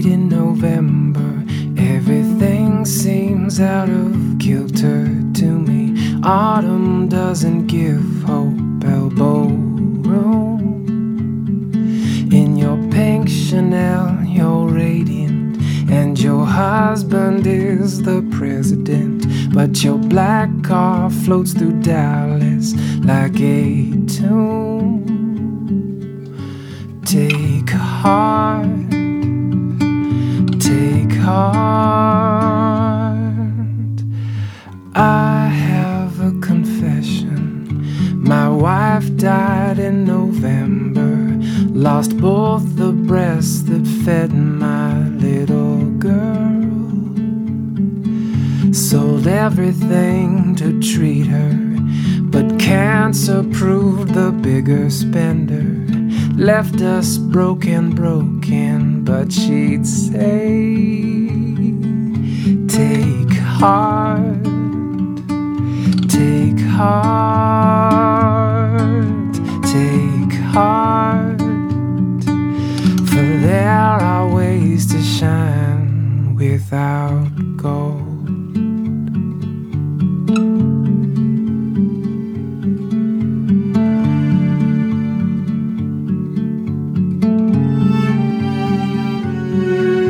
late in November, everything seems out of kilter to me. Autumn doesn't give hope elbow room. In your pink Chanel, you're radiant, and your husband is the president. But your black car floats through Dallas like a tomb. Take heart, take heart. I have a confession. My wife died in November, lost both the breasts that fed my little girl. Sold everything to treat her, but cancer proved the bigger spender. Left us broken, but she'd say, take heart, take heart.